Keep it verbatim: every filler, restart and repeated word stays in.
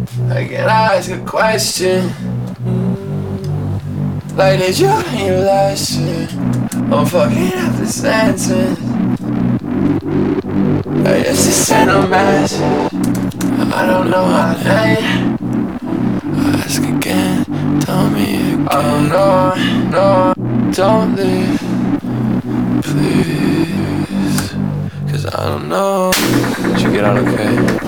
I can ask a question. Like, did you learn your lesson? I'm fucking up the sentence. I used to send a message. I don't know how to end. Ask again, tell me again. I don't know, no, don't leave, please. Cause I don't know. Did you get out okay?